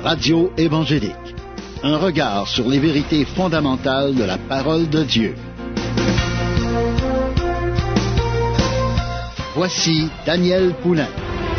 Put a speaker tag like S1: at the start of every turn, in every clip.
S1: Radio évangélique. Un regard sur les vérités fondamentales de la parole de Dieu. Voici Daniel Poulain.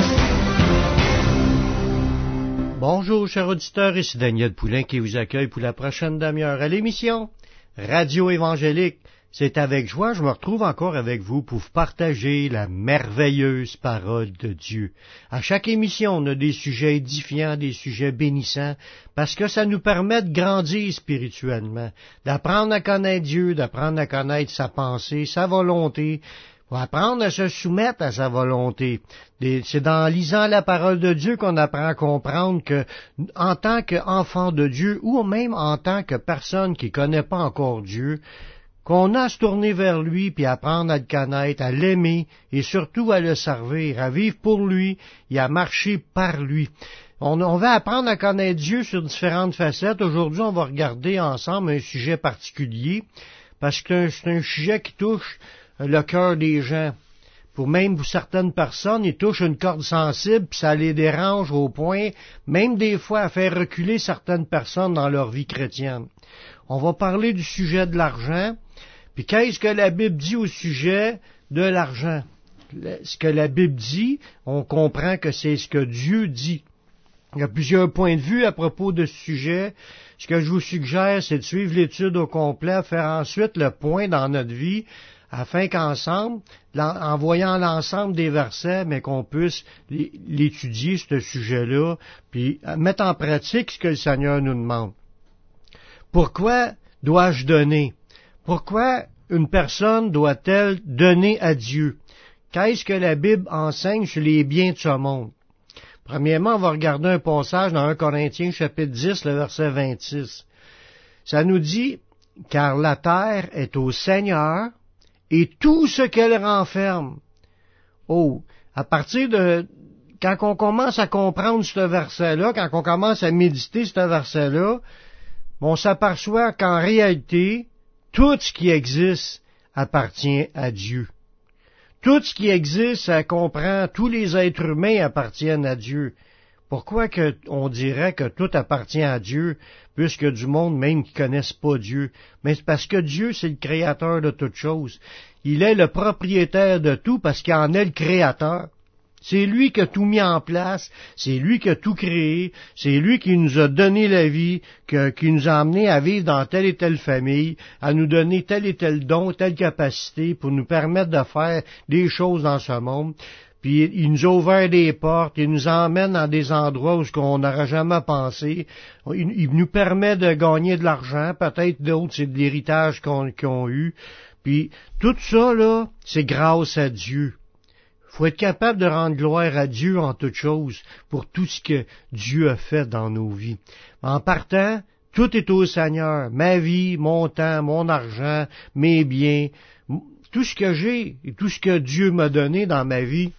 S2: Bonjour, chers auditeurs, ici Daniel Poulain qui vous accueille pour la prochaine demi-heure à l'émission Radio évangélique. C'est avec joie, je me retrouve encore avec vous pour vous partager la merveilleuse parole de Dieu. À chaque émission, on a des sujets édifiants, des sujets bénissants, parce que ça nous permet de grandir spirituellement, d'apprendre à connaître Dieu, d'apprendre à connaître sa pensée, sa volonté, pour apprendre à se soumettre à sa volonté. C'est en lisant la parole de Dieu qu'on apprend à comprendre que, en tant qu'enfant de Dieu, ou même en tant que personne qui connaît pas encore Dieu, qu'on a à se tourner vers lui, puis apprendre à le connaître, à l'aimer, et surtout à le servir, à vivre pour lui, et à marcher par lui. On va apprendre à connaître Dieu sur différentes facettes. Aujourd'hui, on va regarder ensemble un sujet particulier, parce que c'est un sujet qui touche le cœur des gens. Pour certaines personnes, il touche une corde sensible, puis ça les dérange au point, même des fois, à faire reculer certaines personnes dans leur vie chrétienne. On va parler du sujet de l'argent. Puis qu'est-ce que la Bible dit au sujet de l'argent? Ce que la Bible dit, on comprend que c'est ce que Dieu dit. Il y a plusieurs points de vue à propos de ce sujet. Ce que je vous suggère, c'est de suivre l'étude au complet, faire ensuite le point dans notre vie, afin qu'ensemble, en voyant l'ensemble des versets, mais qu'on puisse l'étudier, ce sujet-là, puis mettre en pratique ce que le Seigneur nous demande. Pourquoi dois-je donner? Pourquoi une personne doit-elle donner à Dieu? Qu'est-ce que la Bible enseigne sur les biens de ce monde? Premièrement, on va regarder un passage dans 1 Corinthiens chapitre 10, le verset 26. Ça nous dit, « Car la terre est au Seigneur et tout ce qu'elle renferme. » Oh, à partir de... Quand on commence à comprendre ce verset-là, quand on commence à méditer ce verset-là, on s'aperçoit qu'en réalité, tout ce qui existe appartient à Dieu. Tout ce qui existe, ça comprend, tous les êtres humains appartiennent à Dieu. Pourquoi on dirait que tout appartient à Dieu, puisque du monde même qui connaissent pas Dieu? Mais c'est parce que Dieu, c'est le créateur de toutes choses. Il est le propriétaire de tout parce qu'il en est le créateur. C'est lui qui a tout mis en place, c'est lui qui a tout créé, c'est lui qui nous a donné la vie, qui nous a amenés à vivre dans telle et telle famille, à nous donner tel et tel don, telle capacité pour nous permettre de faire des choses dans ce monde. Puis il nous a ouvert des portes, il nous emmène dans des endroits où on n'aurait jamais pensé. Il nous permet de gagner de l'argent, peut-être d'autres c'est de l'héritage qu'ils ont eu. Puis tout ça, là, c'est grâce à Dieu. Faut être capable de rendre gloire à Dieu en toutes choses pour tout ce que Dieu a fait dans nos vies. En partant, tout est au Seigneur. Ma vie, mon temps, mon argent, mes biens, tout ce que j'ai et tout ce que Dieu m'a donné dans ma vie,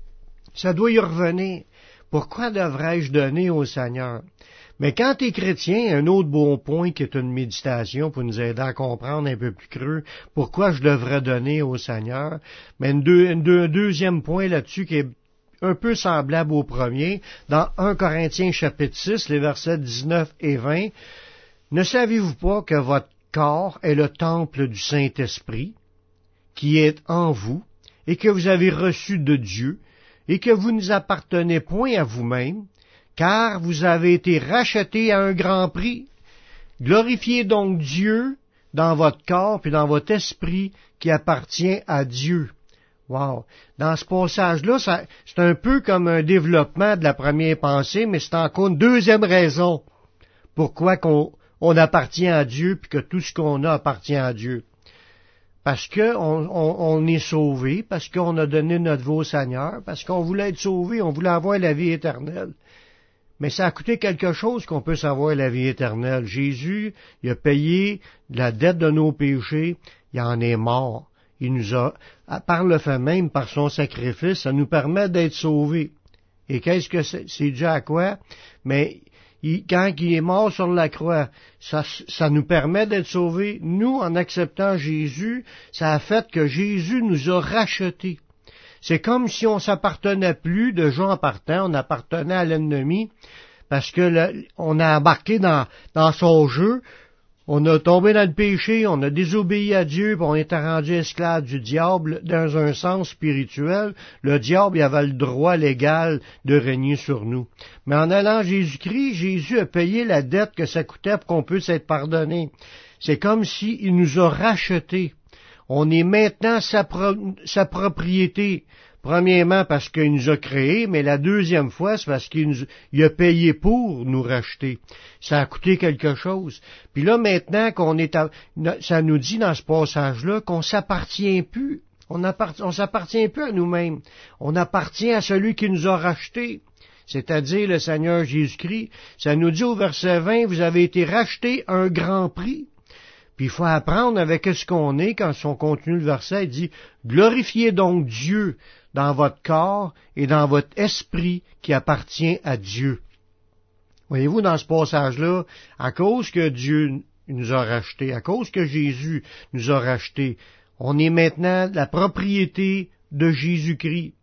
S2: ça doit y revenir. Pourquoi devrais-je donner au Seigneur? Mais quand tu es chrétien, un autre bon point qui est une méditation pour nous aider à comprendre un peu plus creux pourquoi je devrais donner au Seigneur, mais un deuxième point là-dessus qui est un peu semblable au premier, dans 1 Corinthiens chapitre 6, les versets 19 et 20, « Ne savez-vous pas que votre corps est le temple du Saint-Esprit, qui est en vous, et que vous avez reçu de Dieu, et que vous ne appartenez point à vous-même, car vous avez été rachetés à un grand prix. Glorifiez donc Dieu dans votre corps puis dans votre esprit qui appartient à Dieu. » Wow! Dans ce passage-là, c'est un peu comme un développement de la première pensée, mais c'est encore une deuxième raison pourquoi on appartient à Dieu puis que tout ce qu'on a appartient à Dieu. Parce que on est sauvé, parce qu'on a donné notre vie au Seigneur, parce qu'on voulait être sauvé, on voulait avoir la vie éternelle. Mais ça a coûté quelque chose qu'on peut savoir la vie éternelle. Jésus, il a payé la dette de nos péchés, il en est mort. Il nous a, par le fait même, par son sacrifice, ça nous permet d'être sauvés. Et qu'est-ce que c'est? C'est dû à quoi? Mais quand il est mort sur la croix, ça nous permet d'être sauvés. Nous, en acceptant Jésus, ça a fait que Jésus nous a rachetés. C'est comme si on s'appartenait plus de gens en partant, on appartenait à l'ennemi, parce que on a embarqué dans son jeu, on a tombé dans le péché, on a désobéi à Dieu, puis on est rendu esclave du diable dans un sens spirituel. Le diable, il avait le droit légal de régner sur nous. Mais en allant à Jésus-Christ, Jésus a payé la dette que ça coûtait pour qu'on puisse être pardonné. C'est comme s'il nous a rachetés. On est maintenant sa propriété. Premièrement, parce qu'il nous a créés, mais la deuxième fois, c'est parce qu'il a payé pour nous racheter. Ça a coûté quelque chose. Puis là, maintenant ça nous dit dans ce passage-là qu'on s'appartient plus. On s'appartient plus à nous-mêmes. On appartient à celui qui nous a rachetés, c'est-à-dire le Seigneur Jésus-Christ. Ça nous dit au verset 20, vous avez été rachetés à un grand prix. Puis il faut apprendre avec ce qu'on est, quand on continue le verset, il dit, glorifiez donc Dieu dans votre corps et dans votre esprit qui appartient à Dieu. Voyez-vous, dans ce passage-là, à cause que Dieu nous a rachetés, à cause que Jésus nous a rachetés, on est maintenant la propriété de Jésus-Christ.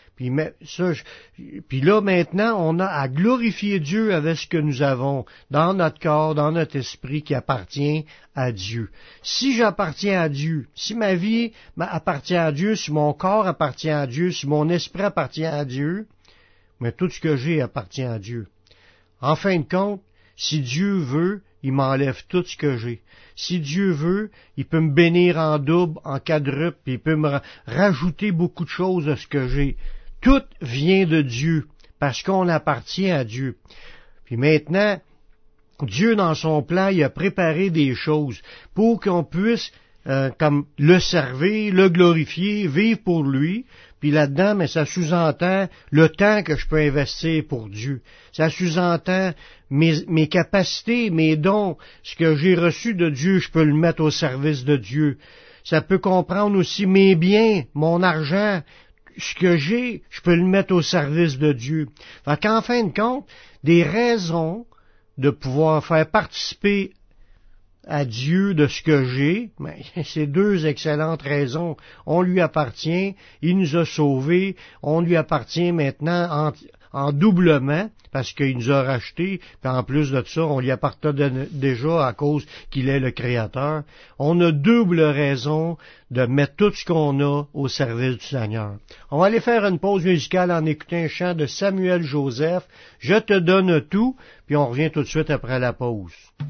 S2: Puis là, maintenant, on a à glorifier Dieu avec ce que nous avons dans notre corps, dans notre esprit qui appartient à Dieu. Si j'appartiens à Dieu, si ma vie appartient à Dieu, si mon corps appartient à Dieu, si mon esprit appartient à Dieu, mais tout ce que j'ai appartient à Dieu. En fin de compte, si Dieu veut, il m'enlève tout ce que j'ai. Si Dieu veut, il peut me bénir en double, en quadruple, puis il peut me rajouter beaucoup de choses à ce que j'ai. Tout vient de Dieu, parce qu'on appartient à Dieu. Puis maintenant, Dieu, dans son plan, il a préparé des choses pour qu'on puisse comme le servir, le glorifier, vivre pour lui. Puis là-dedans, mais ça sous-entend le temps que je peux investir pour Dieu. Ça sous-entend mes capacités, mes dons, ce que j'ai reçu de Dieu, je peux le mettre au service de Dieu. Ça peut comprendre aussi mes biens, mon argent, ce que j'ai, je peux le mettre au service de Dieu. Fait qu'en fin de compte, des raisons de pouvoir faire participer à Dieu de ce que j'ai, mais c'est deux excellentes raisons. On lui appartient, il nous a sauvés, on lui appartient maintenant en doublement, parce qu'il nous a rachetés, puis en plus de ça, on lui appartient déjà à cause qu'il est le Créateur. On a double raison de mettre tout ce qu'on a au service du Seigneur. On va aller faire une pause musicale en écoutant un chant de Samuel Joseph, « Je te donne tout », puis on revient tout de suite après la pause.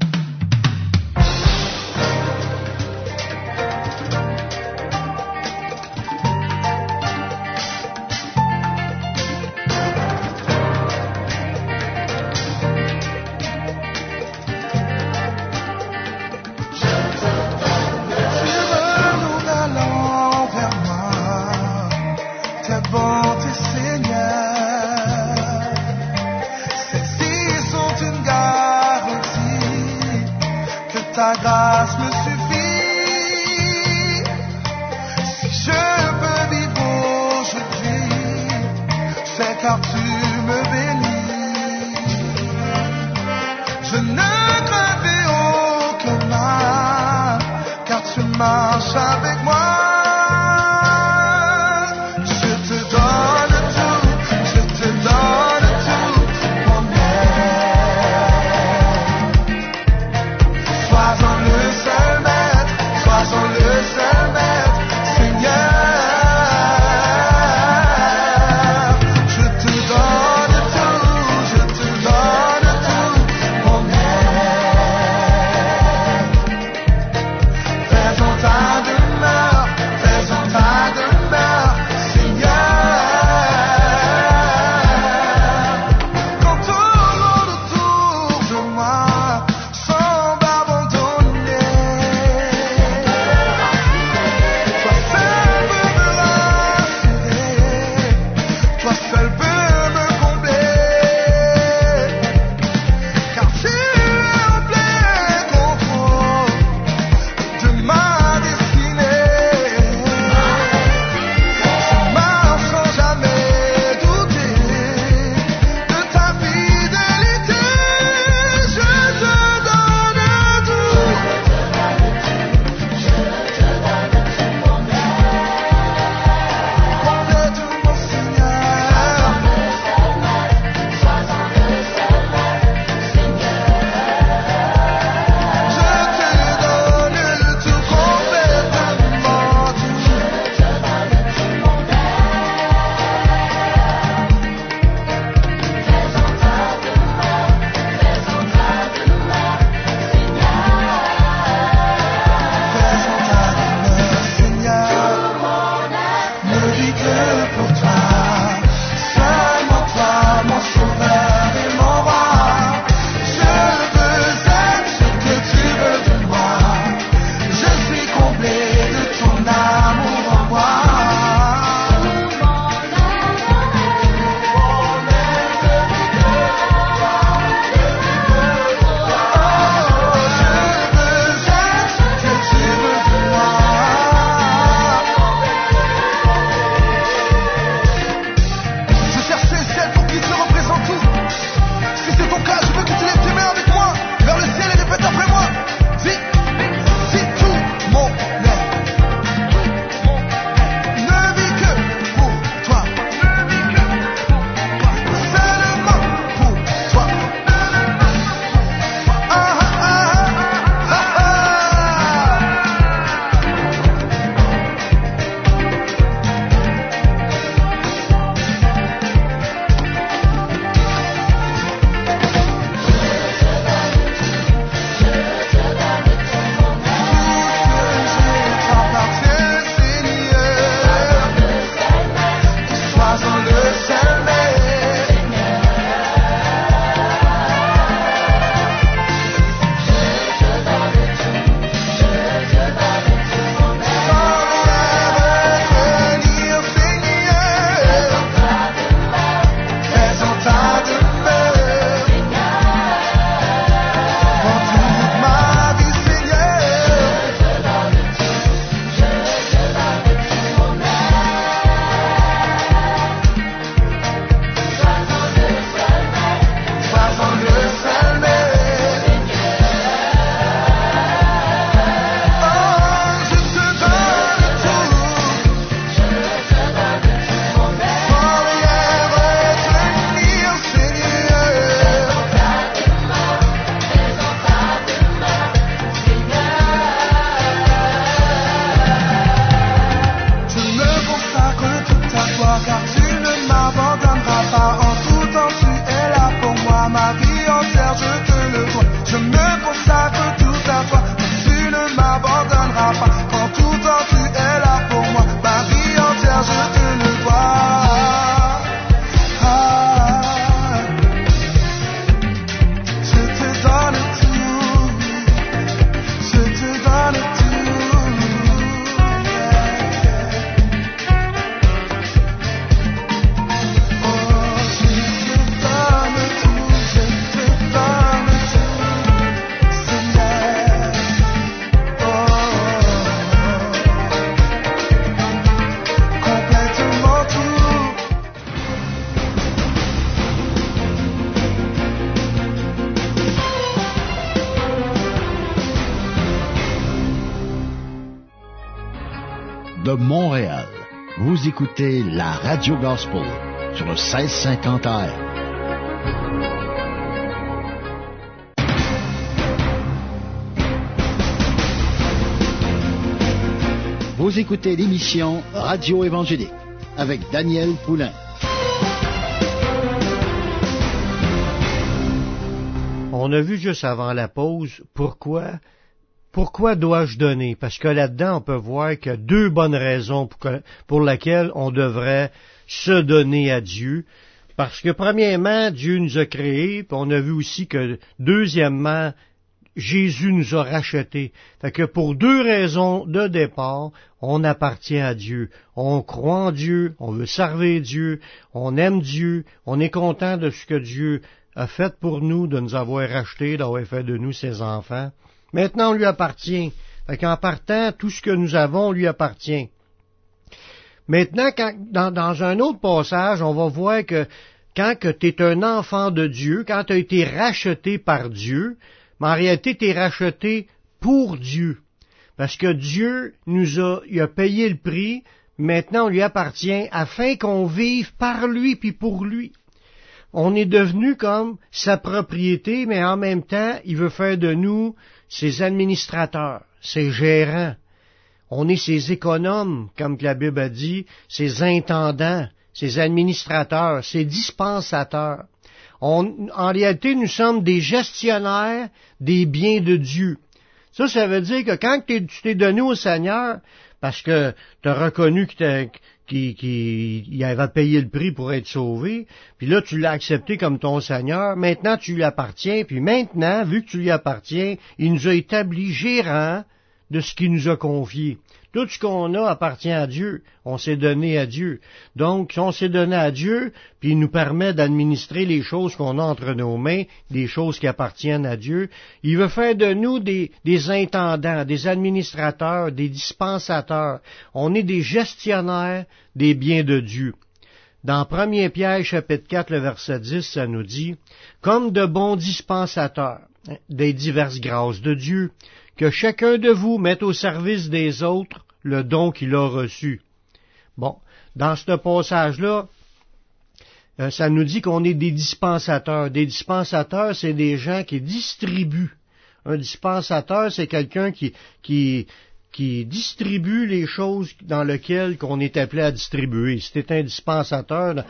S3: Ta grâce me suffit. Si je peux vivre aujourd'hui, c'est car tu me bénis. Je ne craindrai aucun mal, car tu marches avec moi. Je te donne ne m'abandonneras pas. En tout temps, tu es là pour moi. Ma vie entière, je te le dois. Je me consacre tout à toi. Tu ne m'abandonneras pas. En tout temps, tu es là pour moi. Ma vie entière, je te le dois. Je te donne tout. Je te donne tout. Oh, je te donne tout. Je te donne tout, Seigneur. Complètement tout.
S1: De Montréal, vous écoutez la Radio Gospel sur le 1650 AM. Vous écoutez l'émission Radio Évangélique avec Daniel Poulain.
S2: On a vu juste avant la pause pourquoi dois-je donner? Parce que là-dedans, on peut voir qu'il y a deux bonnes raisons pour lesquelles on devrait se donner à Dieu. Parce que premièrement, Dieu nous a créés, puis on a vu aussi que deuxièmement, Jésus nous a rachetés. Fait que pour deux raisons de départ, on appartient à Dieu. On croit en Dieu, on veut servir Dieu, on aime Dieu, on est content de ce que Dieu a fait pour nous, de nous avoir rachetés, d'avoir fait de nous ses enfants. Maintenant, on lui appartient. Fait qu'en partant, tout ce que nous avons lui appartient. Maintenant, dans un autre passage, on va voir que quand tu es un enfant de Dieu, quand tu as été racheté par Dieu, mais en réalité, tu es racheté pour Dieu. Parce que Dieu il a payé le prix, maintenant on lui appartient afin qu'on vive par lui puis pour lui. On est devenu comme sa propriété, mais en même temps, il veut faire de nous ses administrateurs, ses gérants. On est ses économes, comme la Bible a dit, ses intendants, ses administrateurs, ses dispensateurs. En réalité, nous sommes des gestionnaires des biens de Dieu. Ça veut dire que quand tu t'es donné au Seigneur, parce que tu as reconnu qu'il avait payé le prix pour être sauvé, puis là, tu l'as accepté comme ton Seigneur, maintenant tu lui appartiens, puis maintenant, vu que tu lui appartiens, il nous a établi gérant de ce qu'il nous a confié. Tout ce qu'on a appartient à Dieu. On s'est donné à Dieu. Donc, si on s'est donné à Dieu, puis il nous permet d'administrer les choses qu'on a entre nos mains, des choses qui appartiennent à Dieu, il veut faire de nous des intendants, des administrateurs, des dispensateurs. On est des gestionnaires des biens de Dieu. Dans 1 Pierre, chapitre 4, le verset 10, ça nous dit, « Comme de bons dispensateurs des diverses grâces de Dieu, que chacun de vous mette au service des autres le don qu'il a reçu. » Bon, dans ce passage-là, ça nous dit qu'on est des dispensateurs. Des dispensateurs, c'est des gens qui distribuent. Un dispensateur, c'est quelqu'un qui distribue les choses dans lesquelles qu'on est appelé à distribuer. Si tu es un dispensateur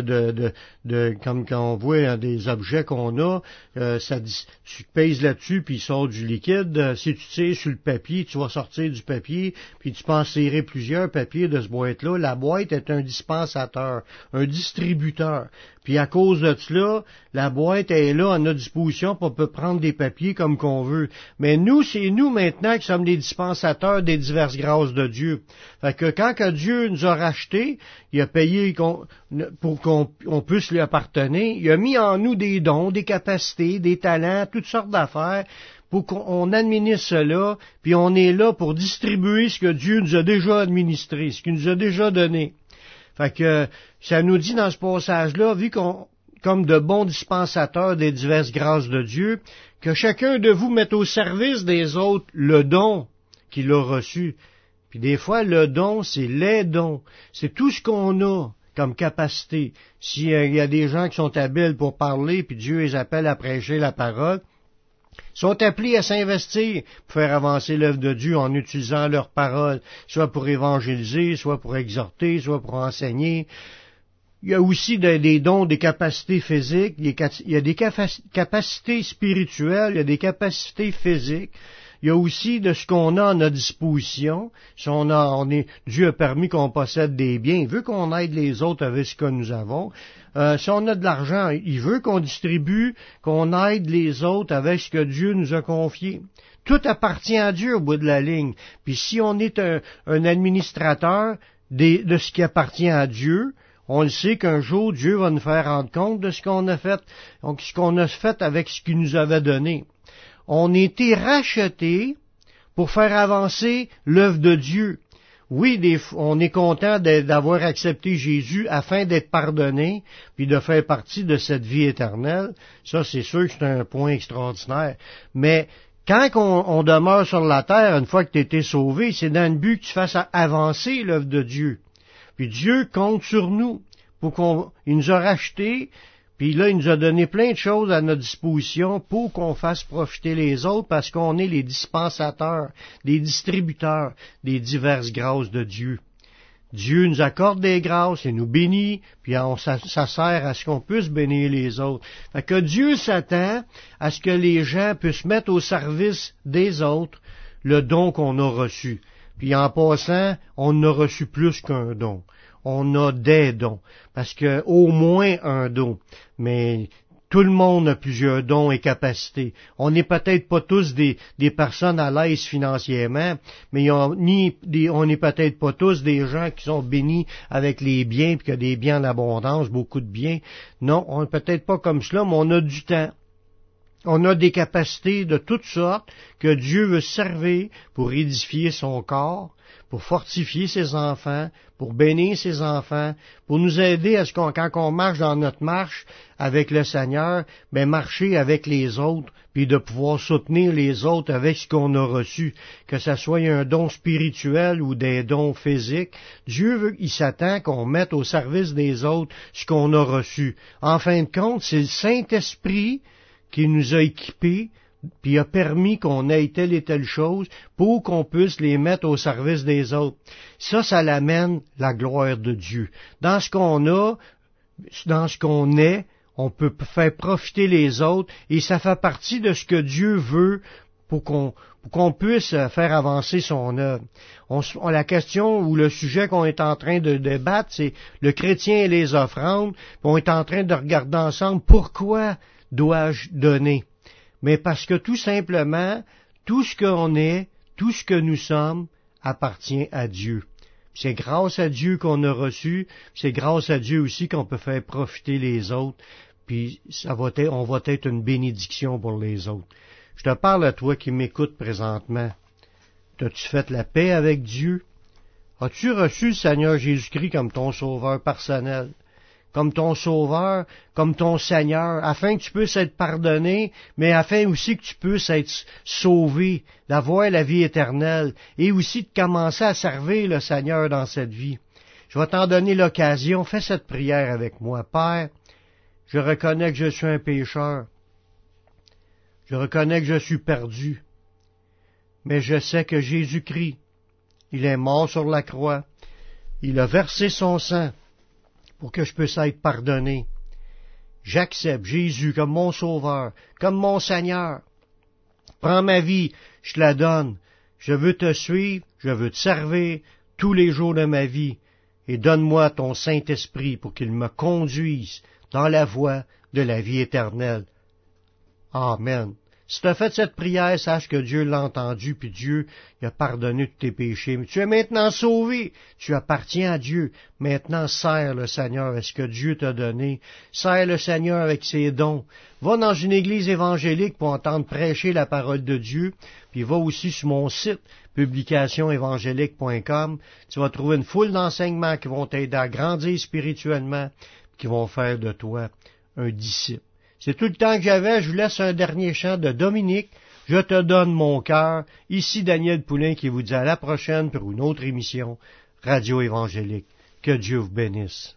S2: comme quand on voit des objets qu'on a, tu pèses là-dessus puis il sort du liquide. Si tu tires sur le papier, tu vas sortir du papier, puis tu peux en serrer plusieurs papiers de ce boîte-là. La boîte est un dispensateur, un distributeur. Puis à cause de cela, la boîte est là à notre disposition pour peut prendre des papiers comme qu'on veut. Mais nous, c'est nous maintenant qui sommes les dispensateurs des diverses grâces de Dieu. Fait que quand que Dieu nous a rachetés, il a payé pour qu'on puisse lui appartenir, il a mis en nous des dons, des capacités, des talents, toutes sortes d'affaires, pour qu'on administre cela, puis on est là pour distribuer ce que Dieu nous a déjà administré, ce qu'il nous a déjà donné. Fait que ça nous dit dans ce passage-là, vu qu'on, comme de bons dispensateurs des diverses grâces de Dieu, que chacun de vous mette au service des autres le don qu'il a reçu. Puis des fois, le don, c'est les dons. C'est tout ce qu'on a comme capacité. S'il y a des gens qui sont habiles pour parler, puis Dieu les appelle à prêcher la parole, sont appelés à s'investir pour faire avancer l'œuvre de Dieu en utilisant leurs paroles, soit pour évangéliser, soit pour exhorter, soit pour enseigner. Il y a aussi des dons, des capacités physiques, il y a des capacités spirituelles, il y a des capacités physiques. Il y a aussi de ce qu'on a à notre disposition. Si Dieu a permis qu'on possède des biens, il veut qu'on aide les autres avec ce que nous avons. Si on a de l'argent, il veut qu'on distribue, qu'on aide les autres avec ce que Dieu nous a confié. Tout appartient à Dieu au bout de la ligne. Puis si on est un administrateur de ce qui appartient à Dieu, on le sait qu'un jour, Dieu va nous faire rendre compte de ce qu'on a fait, donc ce qu'on a fait avec ce qu'il nous avait donné. On a été rachetés pour faire avancer l'œuvre de Dieu. Oui, on est content d'avoir accepté Jésus afin d'être pardonné, puis de faire partie de cette vie éternelle. Ça, c'est sûr que c'est un point extraordinaire. Mais quand on demeure sur la terre, une fois que tu as été sauvé, c'est dans le but que tu fasses avancer l'œuvre de Dieu. Puis Dieu compte sur nous il nous a rachetés, puis là, il nous a donné plein de choses à notre disposition pour qu'on fasse profiter les autres parce qu'on est les dispensateurs, les distributeurs des diverses grâces de Dieu. Dieu nous accorde des grâces et nous bénit, puis ça sert à ce qu'on puisse bénir les autres. Fait que Dieu s'attend à ce que les gens puissent mettre au service des autres le don qu'on a reçu. Puis en passant, on n'a reçu plus qu'un don. On a des dons, parce que au moins un don, mais tout le monde a plusieurs dons et capacités. On n'est peut-être pas tous des personnes à l'aise financièrement, mais on n'est peut-être pas tous des gens qui sont bénis avec les biens, puis qu'il y a des biens en abondance, beaucoup de biens. Non, on n'est peut-être pas comme cela, mais on a du temps. On a des capacités de toutes sortes que Dieu veut servir pour édifier son corps, pour fortifier ses enfants, pour bénir ses enfants, pour nous aider à ce quand on marche dans notre marche avec le Seigneur, marcher avec les autres, puis de pouvoir soutenir les autres avec ce qu'on a reçu, que ce soit un don spirituel ou des dons physiques. Dieu il s'attend qu'on mette au service des autres ce qu'on a reçu. En fin de compte, c'est le Saint-Esprit qui nous a équipés, puis a permis qu'on ait telle et telle chose pour qu'on puisse les mettre au service des autres. Ça l'amène la gloire de Dieu. Dans ce qu'on a, dans ce qu'on est, on peut faire profiter les autres, et ça fait partie de ce que Dieu veut pour qu'on puisse faire avancer son œuvre. La question ou le sujet qu'on est en train de débattre, c'est le chrétien et les offrandes. On est en train de regarder ensemble pourquoi dois-je donner. Mais parce que tout simplement, tout ce qu'on est, tout ce que nous sommes, appartient à Dieu. C'est grâce à Dieu qu'on a reçu, c'est grâce à Dieu aussi qu'on peut faire profiter les autres, puis on va être une bénédiction pour les autres. Je te parle à toi qui m'écoutes présentement. T'as-tu fait la paix avec Dieu? As-tu reçu le Seigneur Jésus-Christ comme ton sauveur personnel? Comme ton sauveur, comme ton Seigneur, afin que tu puisses être pardonné, mais afin aussi que tu puisses être sauvé, d'avoir la vie éternelle, et aussi de commencer à servir le Seigneur dans cette vie. Je vais t'en donner l'occasion. Fais cette prière avec moi. Père, je reconnais que je suis un pécheur. Je reconnais que je suis perdu. Mais je sais que Jésus-Christ, il est mort sur la croix. Il a versé son sang pour que je puisse être pardonné. J'accepte Jésus comme mon sauveur, comme mon Seigneur. Prends ma vie, je te la donne. Je veux te suivre, je veux te servir tous les jours de ma vie. Et donne-moi ton Saint-Esprit pour qu'il me conduise dans la voie de la vie éternelle. Amen. Si tu as fait cette prière, sache que Dieu l'a entendu, puis Dieu il a pardonné tous tes péchés. Mais tu es maintenant sauvé. Tu appartiens à Dieu. Maintenant, sers le Seigneur avec ce que Dieu t'a donné. Sers le Seigneur avec ses dons. Va dans une église évangélique pour entendre prêcher la parole de Dieu. Puis va aussi sur mon site, publicationévangélique.com. Tu vas trouver une foule d'enseignements qui vont t'aider à grandir spirituellement, qui vont faire de toi un disciple. C'est tout le temps que j'avais. Je vous laisse un dernier chant de Dominique. Je te donne mon cœur. Ici Daniel Poulain qui vous dit à la prochaine pour une autre émission Radio Évangélique. Que Dieu vous bénisse.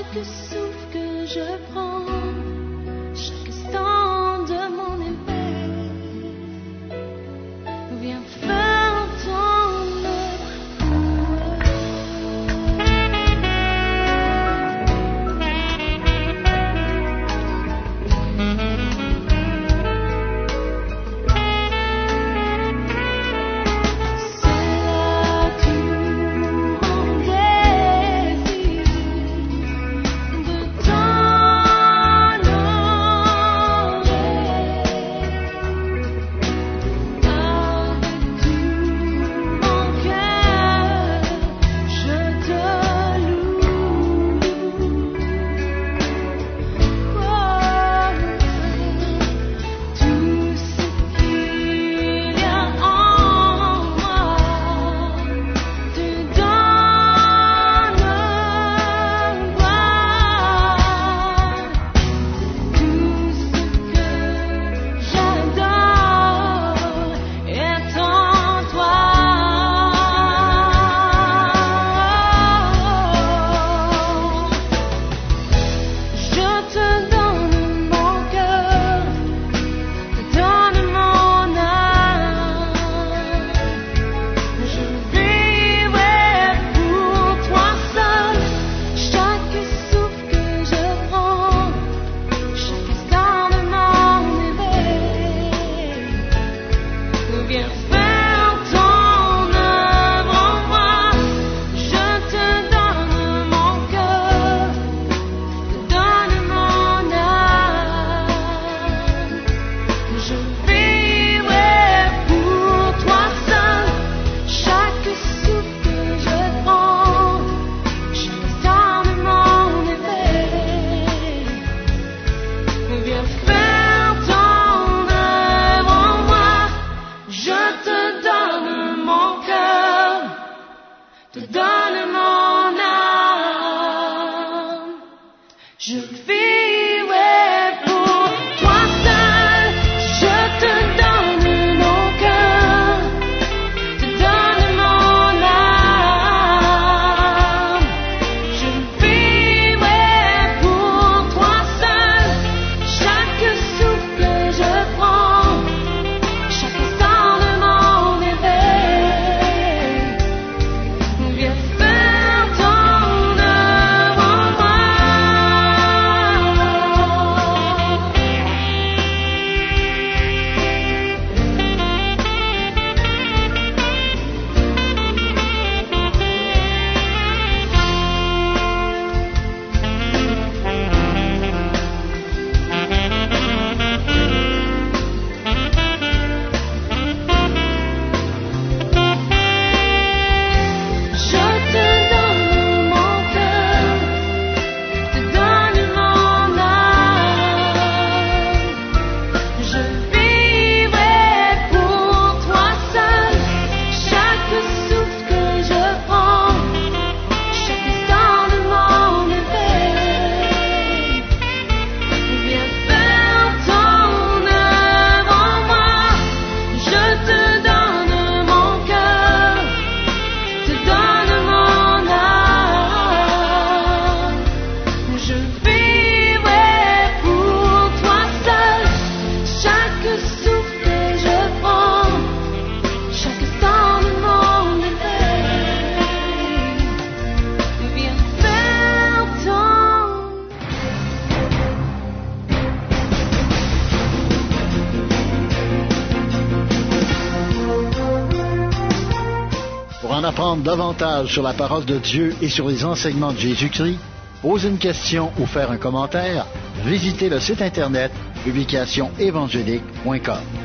S4: chaque souffle que je prends, chaque instant de mon éveil, viens faire ton
S1: Pour en apprendre davantage sur la parole de Dieu et sur les enseignements de Jésus-Christ, poser une question ou faire un commentaire, visitez le site internet publicationévangélique.com.